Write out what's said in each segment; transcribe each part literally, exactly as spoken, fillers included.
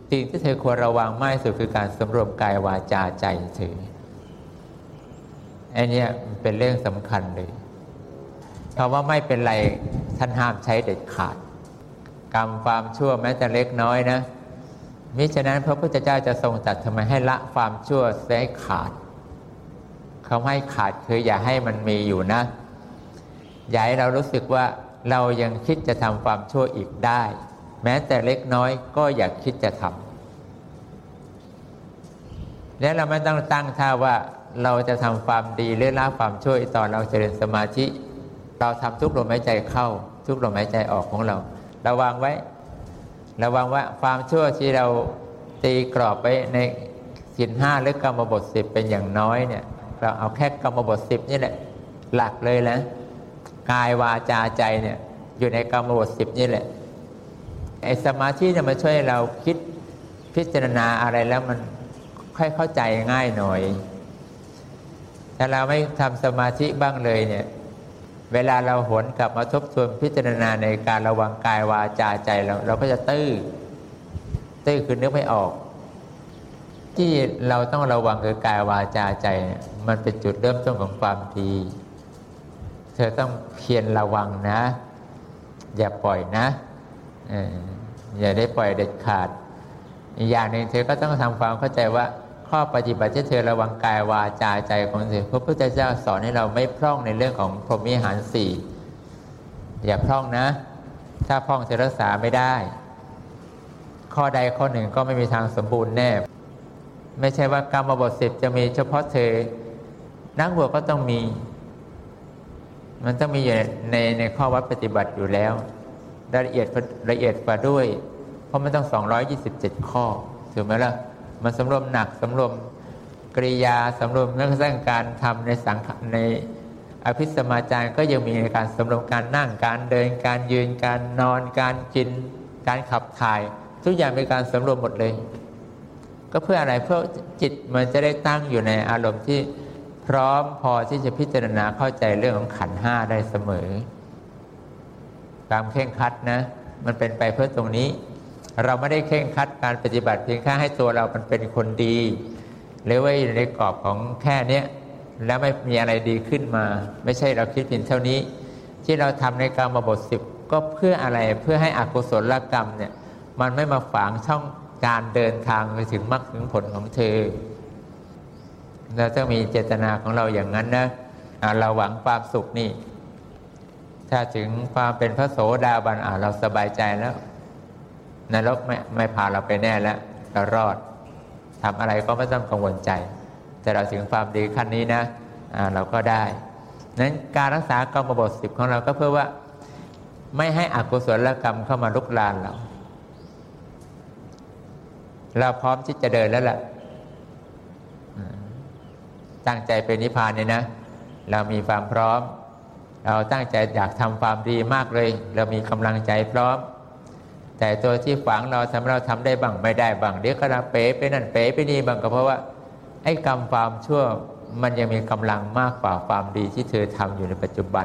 สิ่งที่เธอควรระวังมากที่สุดคือการสำรวมกายวาจาใจเธอไอ้นี่เป็นเรื่องสำคัญเลยเพราะว่าไม่เป็นไรท่านห้ามใช้เด็ดขาดกรรมความชั่วแม้แต่เล็กน้อยนะมิฉะนั้นพระพุทธเจ้าจะทรงตรัสทำไมให้ละความชั่วเสียให้ขาดเขาให้ขาดคืออย่าให้มันมีอยู่นะอย่าให้เรารู้สึกว่าเรายังคิดจะทำความชั่วอีกได้แม้แต่เล็กน้อยก็อย่าคิดจะทำและเราไม่ต้องตั้งท่าว่าเราจะทำความดีหรือละความชั่วตอนเราเจริญสมาธิเราทำทุกลมหายใจเข้าทุกลมหายใจออกของเราระวังไว้ระวังว่าความชั่วที่เราตีกรอบไว้ในศีลห้าหรือกรรมบทสิบเป็นอย่างน้อยเนี่ยเราเอาแค่กรรมบทสิบนี่แหละหลักเลยนะกายวาจาใจเนี่ยอยู่ในกรรมบทสิบนี่แหละไอ้สมาธิจะมาช่วยเราคิดพิจารณาอะไรแล้วมันค่อยเข้าใจง่ายหน่อยถ้าเราไม่ทำสมาธิบ้างเลยเนี่ยเวลาเราหวนกลับมาทบทวนพิจารณาในการระวังกายวาจาใจเราเราก็จะตื้อตื้อคือนึกไม่ออกที่เราต้องระวังคือกายวาจาใจเนี่ยมันเป็นจุดเริ่มต้นของความดีเธอต้องเพียรระวังนะอย่าปล่อยนะเอออย่าได้ปล่อยเด็ดขาดอีกอย่างหนึ่งเธอก็ต้องทำความเข้าใจว่าข้อปฏิบัติที่เธอระวังกายวาจาใจของเธอพระพุทธเจ้าสอนให้เราไม่พร่องในเรื่องของพรหมวิหารสี่อย่าพร่องนะถ้าพร่องจะรักษาไม่ได้ข้อใดข้อหนึ่งก็ไม่มีทางสมบูรณ์แน่ไม่ใช่ว่ากรรมบทสิบจะมีเฉพาะเธอนักบวชก็ต้องมีมันต้องมีอยู่ในในข้อวัดปฏิบัติอยู่แล้วละเอียดละเอียดกว่าด้วยเพราะมันต้องสองร้อยยี่สิบเจ็ดข้อถูกไหมล่ะมันสำรวมหนักสำรวมกริยาสำรวมเรื่องการทำในสังขในอภิสมาจารก็ยังมีในการสำรวมการนั่งการเดินการยืนการนอนการกินการขับถ่ายทุกอย่างเป็นการสำรวมหมดเลยก็เพื่ออะไรเพื่อจิตมันจะได้ตั้งอยู่ในอารมณ์ที่พร้อมพอที่จะพิจารณาเข้าใจเรื่องของขันธ์ห้าได้เสมอความเคร่งครัดนะมันเป็นไปเพื่อตรงนี้เราไม่ได้เคร่งครัดการปฏิบัติเพียงแค่ให้ตัวเรามันเป็นคนดีหรือว่าอยู่ในกรอบของแค่นี้แล้วไม่มีอะไรดีขึ้นมาไม่ใช่เราคิดเพียงเท่านี้ที่เราทำในกรรมบทสิบก็เพื่ออะไรเพื่อให้อกุศลกรรมเนี่ยมันไม่มาฝังช่องการเดินทางไปถึงมรรคถึงผลของเธอเราต้องมีเจตนาของเราอย่างนั้นนะเราหวังความสุขนี่ถ้าถึงความเป็นพระโสดาบันเราสบายใจแล้วนรกไม่ไม่พาเราไปแน่แล้วเรารอดทำอะไรก็ไม่ต้องกังวลใจแต่เราถึงความดีขั้นนี้นะเราก็ได้นั้นการรักษากรรมบทสิบของเราก็เพื่อว่าไม่ให้อกุศลกรรมเข้ามาลุกลานเราเราพร้อมที่จะเดินแล้วล่ะตั้งใจเป็นนิพพานเนี่ยนะเรามีความพร้อมเราตั้งใจอยากทำความดีมากเลยเรามีกำลังใจพร้อมแต่ตัวที่ฝังเราทำเราทำได้บ้างไม่ได้บ้างเดี๋ยวก็เราเป๋ไปนั่นเป๋ไปนี่บ้างก็เพราะว่าไอ้กรรมความชั่วมันยังมีกำลังมากกว่าความดีที่เธอทำอยู่ในปัจจุบัน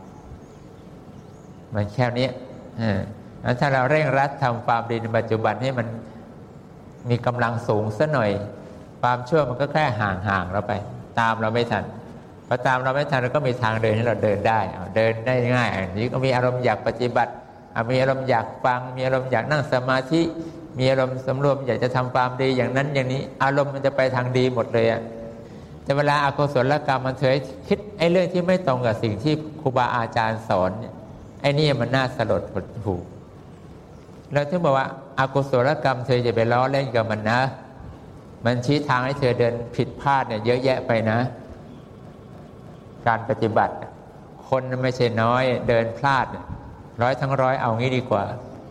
มันแค่นี้แล้วถ้าเราเร่งรัดทำความดีในปัจจุบันให้มันมีกำลังสูงซะหน่อยความชั่วมันก็แค่ห่างๆเราไปตามเราไม่ทันพอตามเราไม่ทันเราก็มีทางเดินให้เราเดินได้เดินได้ง่ายอันนี้ก็มีอารมณ์อยากปฏิบัติมีอารมณ์อยากฟังมีอารมณ์อยากนั่งสมาธิมีอารมณ์สำรวมอยากจะทำความดีอย่างนั้นอย่างนี้อารมณ์มันจะไปทางดีหมดเลยอะแต่เวลาอกุศลกรรมมันเถยคิดไอ้เรื่องที่ไม่ตรงกับสิ่งที่ครูบาอาจารย์สอนเนี่ยไอ้นี่มันน่าสลดหดหู่เราถึงบอกว่าอกุศลกรรมเธอจะไปล้อเล่นกับมันนะมันชี้ทางให้เธอเดินผิดพลาดเนี่ยเยอะแยะไปนะการปฏิบัติคนไม่ใช่น้อยเดินพลาดร้อยทั้งร้อยเอางี้ดีกว่า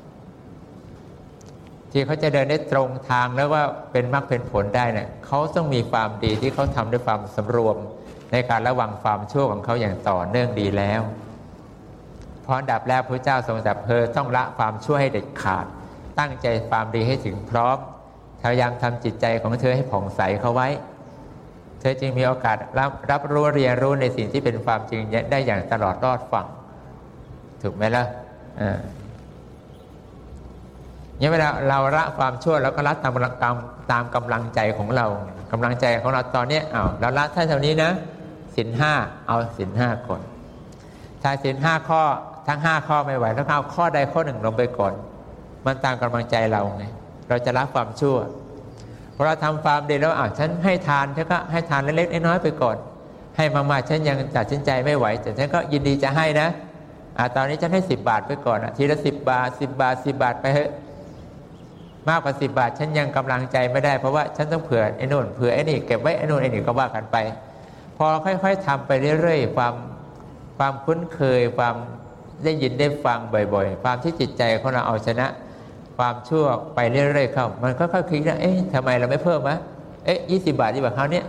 ที่เขาจะเดินได้ตรงทางแล้วว่าเป็นมรรคเป็นผลได้เนี่ยเขาต้องมีความดีที่เขาทำด้วยความสำรวมในการระวังความชั่วของเขาอย่างต่อเนื่องดีแล้วเพราะอันดับแรกพระเจ้าทรงดับเพลิงต้องละความชั่วให้เด็ดขาดตั้งใจความดีให้ถึงพร้อมพยายามทำจิตใจของเธอให้ผ่องใสเข้าไว้เธอจึงมีโอกาสรับรับรู้เรียนรู้ในสิ่งที่เป็นความจริงได้อย่างตลอดรอดฝั่งถูกไหมล่ะเนี่ยเวลาเราละความชั่วเราก็ละตามตามตามกำลังใจของเรากำลังใจของเราตอนนี้อ้าวเราละเท่านี้นะศีลห้าเอาศีลห้าก่อนถ้าศีลห้าข้อทั้งห้าข้อไม่ไหวแล้วเอาข้อใดข้อหนึ่งลงไปก่อนมันตามกำลังใจเราไงเราจะละความชั่วพอเราทำความดีแล้วอ่ะฉันให้ทานฉันก็ให้ทานเล็กๆน้อยๆไปก่อนให้มากๆฉันยังตัดสินใจไม่ไหวแต่ฉันก็ยินดีจะให้นะอ่ะตอนนี้ฉันให้สิบบาทไปก่อนอ่ะทีละสิบบาทสิบบาทสิบบาทไปเถอะมากกว่าสิบบาทฉันยังกำลังใจไม่ได้เพราะว่าฉันต้องเผื่อไอ้นู่นเผื่อไอ้นี่เก็บไว้ไอ้นู่นไอ้นี่ก็ว่ากันไปพอค่อยๆทำไปเรื่อยๆความความคุ้นเคยความได้ยินได้ฟังบ่อยๆความที่จิตใจของเราเอาชนะความชั่วไปเรื่อยๆเข้ามันก็ค่อยๆคิดว่าเอ๊ะทำไมเราไม่เพิ่มวะเอ๊ะยี่สิบบาทดีกว่าเขาเนี้ย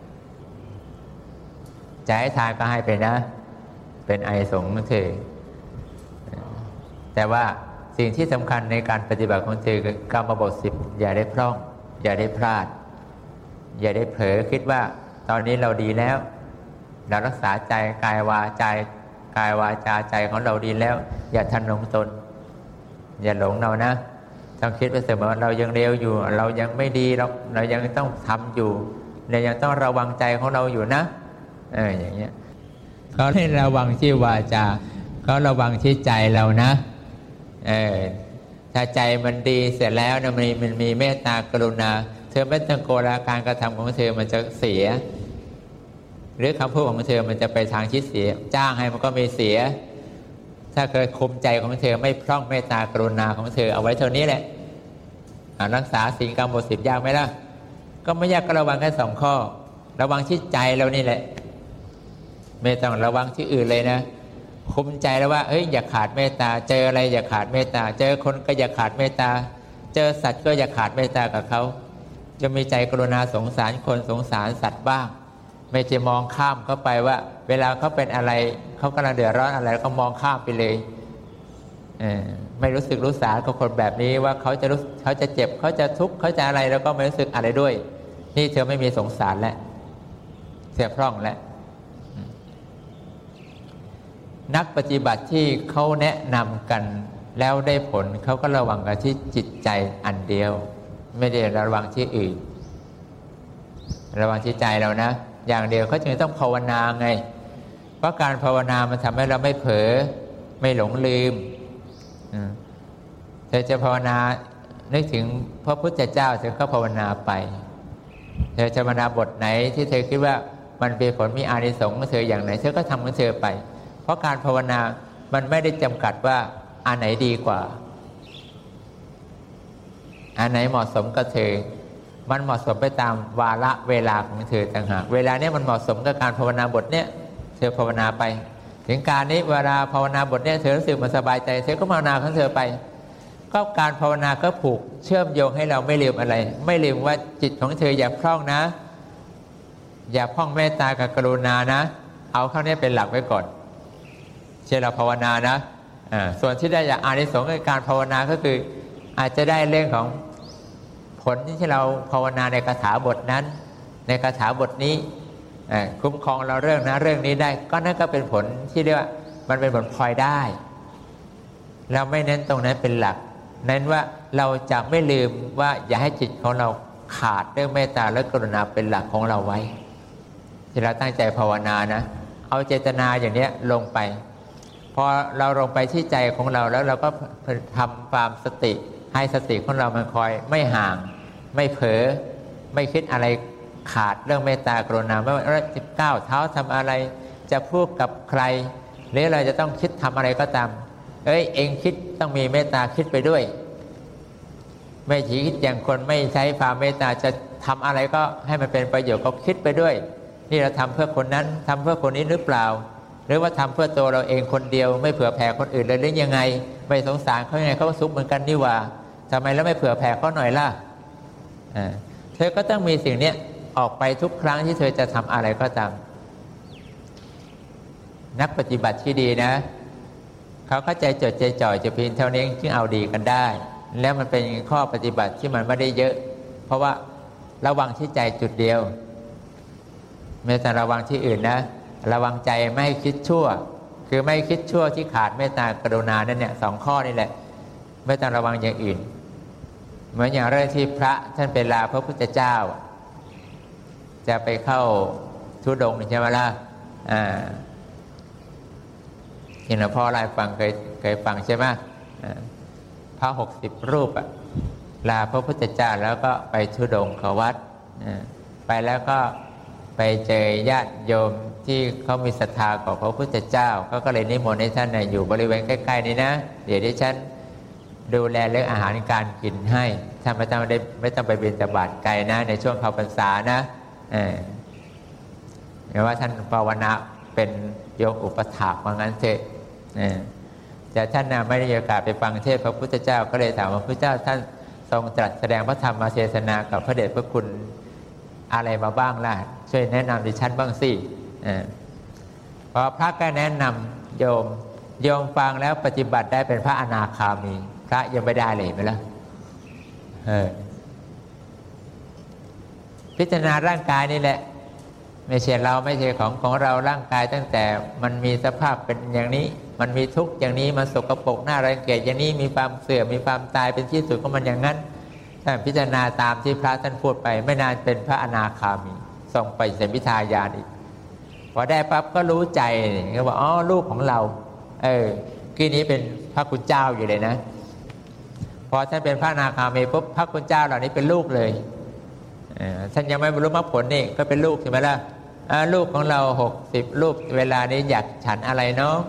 จะให้ทานก็ให้ไปนะเป็นไอสงฆ์เธอแต่ว่าสิ่งที่สำคัญในการปฏิบัติของเธอคือกรรมบทสิบอย่าได้พร่องอย่าได้พลาดอย่าได้เผลอคิดว่าตอนนี้เราดีแล้วเรารักษาใจกายวาจากายวาจาใจของเราดีแล้วอย่าทันหลงตนอย่าหลงเรานะต้องคิดไปเสมอว่าเรายังเลวอยู่เรายังไม่ดีเราเรายังต้องทำอยู่เรายังต้องระวังใจของเราอยู่นะเอออย่างเงี้ยเขาให้ระวังที่วาจาเขาระวังที่ใจเรานะเออถ้าใจมันดีเสร็จแล้วนะมันมันมีเมตตากรุณาเธอไม่ต้องโกรธการกระทำของเธอมันจะเสียหรือคำพูดของเธอมันจะไปทางที่เสียจ้างให้มันก็ไม่เสียถ้าเคยคุมใจของเธอไม่พร่องเมตตากรุณาของเธอเอาไว้เท่านี้แหละรักษาศีลกรรมบทสิบยากไหมล่ะก็ไม่ยากก็ระวังแค่สองข้อระวังที่ใจเรานี่แหละไม่ต้องระวังที่อื่นเลยนะคุมใจแล้วว่าเฮ้ยอย่าขาดเมตตาเจออะไรอย่าขาดเมตตาเจอคนก็อย่าขาดเมตตาเจอสัตว์ก็อย่าขาดเมตตากับเขาจะมีใจกรุณาสงสารคนสงสารสัตว์บ้างไม่จะมองข้ามเข้าไปว่าเวลาเขาเป็นอะไรเขากำลังเดือดร้อนอะไรก็มองข้ามไปเลยเออไม่รู้สึกรู้สากับคนแบบนี้ว่าเขาจะรู้เขาจะเจ็บเขาจะทุกข์เขาจะอะไรแล้วก็ไม่รู้สึกอะไรด้วยนี่เธอไม่มีสงสารแล้วเสียพร่องแล้วนักปฏิบัติที่เขาแนะนำกันแล้วได้ผลเขาก็ระวังกันที่จิตใจอันเดียวไม่ได้ระวังที่อื่นระวังที่ใจเรานะอย่างเดียวเขาจึงต้องภาวนาไงเพราะการภาวนามันทำให้เราไม่เผลอไม่หลงลืมเธอจะภาวนานึกถึงพระพุทธเจ้าเธอก็ภาวนาไปเธอจะภาวนาบทไหนที่เธอคิดว่ามันเป็นผลมีอานิสงส์ของเธออย่างไหนเธอก็ทำของเธอไปเพราะการภาวนามันไม่ได้จำกัดว่าอันไหนดีกว่าอันไหนเหมาะสมกับเธอมันเหมาะสมไปตามวาระเวลาของเธอต่างหากเวลาเนี้ยมันเหมาะสมกับการภาวนาบทเนี้ยเธอภาวนาไปถึงการนี้เวลาภาวนาบทเนี้ยเธอรู้สึกมันสบายใจเธอก็ภาวนาของเธอไปก็การภาวนาก็ผูกเชื่อมโยงให้เราไม่ลืมอะไรไม่ลืมว่าจิตของเธออย่าพร่องนะอย่าพร่องเมตตากับกรุณานะเอาเข้านี้เป็นหลักไว้ก่อนเช่นเราภาวนานะอ่าส่วนที่ได้จากอานิสงส์ในการภาวนาก็คืออาจจะได้เรื่องของผลที่เราภาวนาในคาถาบทนั้นในคาถาบทนี้คุ้มครองเราเรื่องนะเรื่องนี้ได้ก็นั่นก็เป็นผลที่เรียกว่ามันเป็นผลพลอยได้เราไม่เน้นตรงนั้นเป็นหลักเน้นว่าเราจะไม่ลืมว่าอย่าให้จิตของเราขาดเรื่องเมตตาและกรุณาเป็นหลักของเราไว้ที่เราตั้งใจภาวนานะเอาเจตนาอย่างนี้ลงไปพอเราลงไปที่ใจของเราแล้วเราก็ทำความสติให้สติของเรามันคอยไม่ห่างไม่เผลอไม่คิดอะไรขาดเรื่องเมตตากรุณาไม่ว่าเราจะก้าวเท้าทำอะไรจะพูดกับใครหรือเราจะต้องคิดทำอะไรก็ตามเอ้ยเองคิดต้องมีเมตตาคิดไปด้วยไม่ฉีคิดอย่างคนไม่ใช้ความเมตตาจะทำอะไรก็ให้มันเป็นประโยชน์ก็คิดไปด้วยนี่เราทำเพื่อคนนั้นทำเพื่อคนนี้หรือเปล่าหรือว่าทำเพื่อตัวเราเองคนเดียวไม่เผื่อแผ่คนอื่นเลยหรือยังไงไม่สงสารเขายังไงเขาก็ทุกข์เหมือนกันนี่ว่าทำไมแล้วไม่เผื่อแผ่เขาหน่อยล่ะอ่าเธอก็ต้องมีสิ่งนี้ออกไปทุกครั้งที่เธอจะทำอะไรก็ตามนักปฏิบัติที่ดีนะเขาเข้าใจจดใจจ่อยจะเพียงเท่านี้จึงเอาดีกันได้แล้วมันเป็นข้อปฏิบัติที่มันไม่ได้เยอะเพราะว่าระวังที่ใจจุดเดียวไม่ต้องระวังที่อื่นนะระวังใจไม่ให้คิดชั่วคือไม่คิดชั่วที่ขาดเมตตากรุณานั่นเนี่ยสองข้อนี่แหละไม่ต้องระวังอย่างอื่นเหมือนอย่างเรื่องที่พระท่านไปลาพระพุทธเจ้าจะไปเข้าธุดงค์ใช่ไหมล่ะอ่าที่หลวงพ่อเล่าให้ฟังเคยเคยฟังใช่ไหมพระหกสิบรูปอะลาพระพุทธเจ้าแล้วก็ไปธุดงค์เขาวัดไปแล้วก็ไปเจอญาติโยมที่เขามีศรัทธาต่อพระพุทธเจ้าเขาก็เลยนิมนต์ให้ท่านอยู่บริเวณใกล้ๆนี้นะเดี๋ยวที่ฉันดูแลเรื่องอาหารการกินให้ท่านไม่ต้องได้ไม่ต้องไปบิณฑบาตไกลนะในช่วงเข้าพรรษานะเออหรือว่าท่านภาวนาเป็นโยมอุปถากว่างั้นเถอะแต่ท่านน่ะไม่ได้มีโอกาสไปฟังเทศน์พระพุทธเจ้าก็เลยถามว่าพระเจ้าท่านทรงตรัสแสดงพระธรรมเทศนากับพระเดชพระคุณอะไรมาบ้างล่ะช่วยแนะนำดิฉันบ้างสิพอพระก็แนะนำโยมโยมฟังแล้วปฏิบัติได้เป็นพระอนาคามีพระยังไม่ได้เลยไหมล่ะพิจารณาร่างกายนี่แหละไม่ใช่เราไม่ใช่ของของเราร่างกายตั้งแต่มันมีสภาพเป็นอย่างนี้มันมีทุกข์อย่างนี้มันสกปรกน่ารังเกียจอย่างนี้มีความเสื่อมมีความตายเป็นที่สุดของมันอย่างนั้นถ้าพิจารณาตามที่พระท่านพูดไปไม่นานเป็นพระอนาคามีส่งไปเสมิทายานอีกพอได้ปั๊บก็รู้ใจก็บอกอ๋อลูกของเราเออกี้นี้เป็นพระคุณเจ้าอยู่เลยนะพอท่านเป็นพระอนาคามีปุ๊บพระคุณเจ้าเหล่านี้เป็นลูกเลยท่านยังไม่บรรลุมรรคผลนี่ก็เป็นลูกใช่ไหมล่ะลูกของเราหกสิบลูกเวลานี้อยากฉันอะไรเนาะ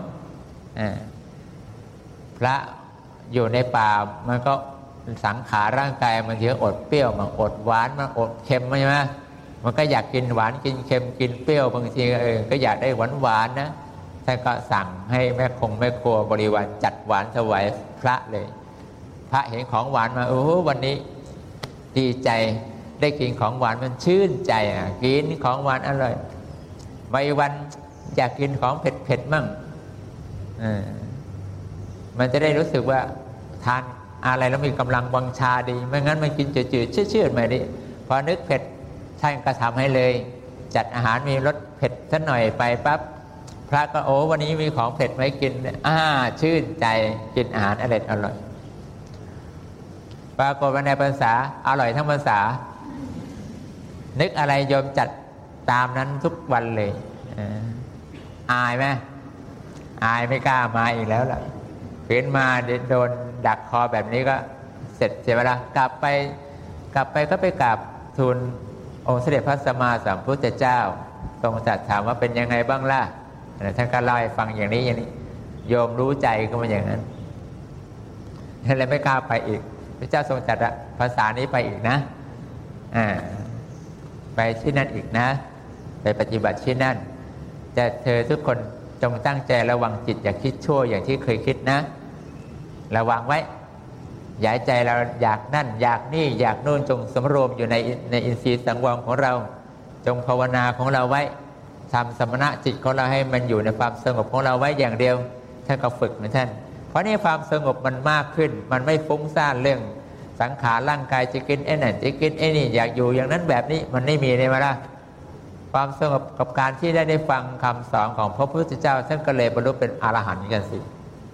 พระอยู่ในป่ามันก็สังขารร่างกายมันเยอะอดเปรี้ยวมันอดหวานมันอดเค็มใช่ไหมมันก็อยากกินหวานกินเค็มกินเปรี้ยวบางทีเออก็อยากได้หวานหวานนะท่านก็สั่งให้แม่คงแม่ครัวบริวารจัดหวานถวายพระเลยพระเห็นของหวานมาโอ้โหวันนี้ดีใจได้กินของหวานมันชื่นใจอ่ะกินของหวานอร่อยไม่วันอยากกินของเผ็ดๆมั่งอ่ามันจะได้รู้สึกว่าทานอะไรแล้วมีกำลังวังชาดีไม่งั้นมันกินจืดๆชืดๆมาดิพอนึกเผ็ดท่านก็ทำให้เลยจัดอาหารมีรสเผ็ดสักหน่อยไปปั๊บพระก็โอ้วันนี้มีของเผ็ดไว้กินอ่าชื่นใจกินอาหารอร่อยอร่อยปรากฏว่าในพรรษาอร่อยทั้งพรรษานึกอะไรโยมจัดตามนั้นทุกวันเลยอายไหมอายไม่กล้ามาอีกแล้วล่ะเห็นมาโดนดักคอแบบนี้ก็เสร็จเสียเวลากลับไปกลับไปก็ไปกราบทูลองค์เสด็จพระสัมมาสัมพุทธเจ้าทรงตรัสถามว่าเป็นยังไงบ้างล่ะท่านก็เล่าให้ฟังอย่างนี้อย่างนี้โยมรู้ใจก็มาอย่างนั้นเลยไม่กล้าไปอีกพระเจ้าทรงตรัสภาษานี้ไปอีกนะอ่าไปที่นั่นอีกนะไปปฏิบัติที่นั่นแต่เธอทุกคนจงตั้งใจระวังจิตอย่าคิดชั่วอย่างที่เคยคิดนะระวังไว้อย่าใจเราอยากนั่นอยากนี่อยากนู่นจงสำรวมอยู่ในในอินทรีย์สังวรของเราจงภาวนาของเราไว้ทำสมณะจิตของเราให้มันอยู่ในความสงบของเราไว้อย่างเดียวท่านก็ฝึกนะท่านเพราะนี่ความสงบมันมากขึ้นมันไม่ฟุ้งซ่านเรื่องสังขารร่างกายจะกินไอ้นั่นจะกินไอ้นี่อยากอยู่อย่างนั้นแบบนี้มันไม่มีเลยมาละความสงบกับการที่ได้ได้ฟังคำสอนของพระพุทธเจ้าท่านก็เลยบรรลุเป็นอรหันต์กันสิ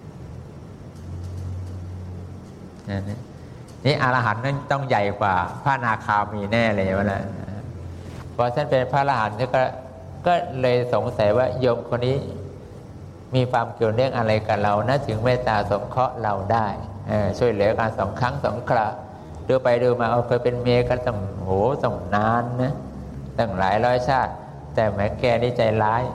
นี่อรหันต์นั้นต้องใหญ่กว่าพระอนาคามีแน่เลยวะนะพอท่านเป็นพระอรหันต์ท่านก็ก็เลยสงสัยว่าโยมคนนี้มีความเกี่ยวเนื่องอะไรกับเรานะถึงเมตตาสงเคราะห์เราได้ช่วยเหลือกันสองครั้งสองคราดูไปดูมาเอาเคยเป็นเมียกันตั้งโหตั้งนานนะตั้งหลายร้อยชาติแต่แม้แกนี่ใจร้าย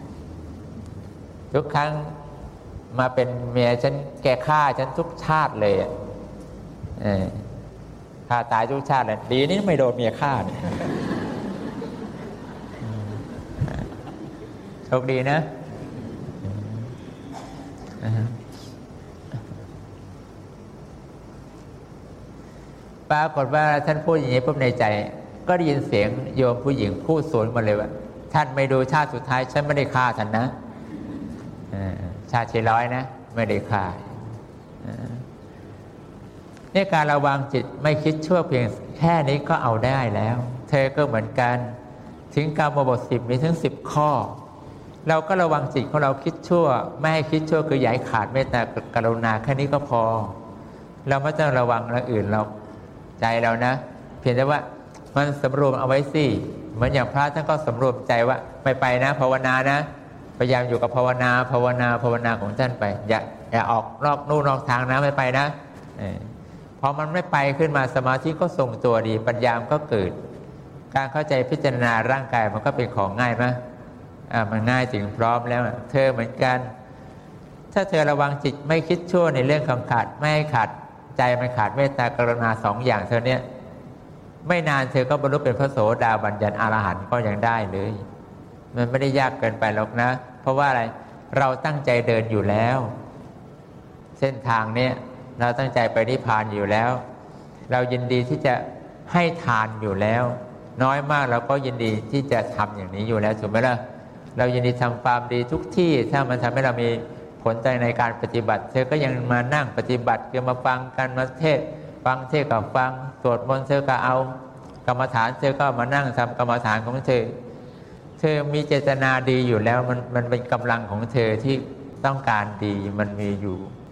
ทุกครั้งมาเป็นเมียฉันแกฆ่าฉันทุกชาติเลยเออฆ่าตายทุกชาติเลยดีนี่ไม่โดนเมียฆ่าเนี่ยโชคดีนะปรากฏว่าท่านพูดอย่างนี้ปุ๊บในใจก็ได้ยินเสียงโยมผู้หญิงพูดสวนมาเลยว่าท่านไม่ดูชาติสุดท้ายฉันไม่ได้ฆ่าท่านนะชาติที่ร้อยนะไม่ได้ฆ่านี่การระวังจิตไม่คิดชั่วเพียงแค่นี้ก็เอาได้แล้วเธอก็เหมือนกันถึงกรรมบทสิบมีทั้งสิบข้อเราก็ระวังจิตของเราคิดชั่วไม่ให้คิดชั่วคืออย่าให้ขาดเมตตากรุณาแค่นี้ก็พอเราไม่ต้องระวังเรื่องอื่นเราใจเรานะเพียงแต่ว่ามันสำรวมเอาไว้สิเหมือนอย่างพระท่านก็สำรวมใจว่าไม่ไปนะภาวนานะพยายามอยู่กับภาวนาภาวนาภาวนาของท่านไปอย่าอย่าออกนอกนู่นนอกทางนะไม่ไปนะพอมันไม่ไปขึ้นมาสมาธิก็ทรงตัวดีปัญญาก็เกิดการเข้าใจพิจารณาร่างกายมันก็เป็นของง่ายไหมอ่ามันง่ายถึงพร้อมแล้วเธอเหมือนกันถ้าเธอระวังจิตไม่คิดชั่วในเรื่องของขาดไม่ให้ขาดใจมันขาดเมตตากรุณาสองอย่างเธอเนี่ยไม่นานเธอก็บรรลุเป็นพระโสดาบันยันอรหันต์ก็ยังได้เลยมันไม่ได้ยากเกินไปหรอกนะเพราะว่าอะไรเราตั้งใจเดินอยู่แล้วเส้นทางเนี้ยเราตั้งใจไปนิพพานอยู่แล้วเรายินดีที่จะให้ทานอยู่แล้วน้อยมากเราก็ยินดีที่จะทำอย่างนี้อยู่แล้วถูกไหมล่ะเรายินดีทำความดีทุกที่ถ้ามันทำให้เรามีผลใจในการปฏิบัติเธอก็ยังมานั่งปฏิบัติคือมาฟังกันมาเทศฟังเทศกับฟังสวดมนต์เธอก็เอากรรมฐานเธอก็มานั่งทำกรรมฐานของเธอเธอมีเจตนาดีอยู่แล้วมันมันเป็นกำลังของเธอที่ต้องการดีมันมีอยู่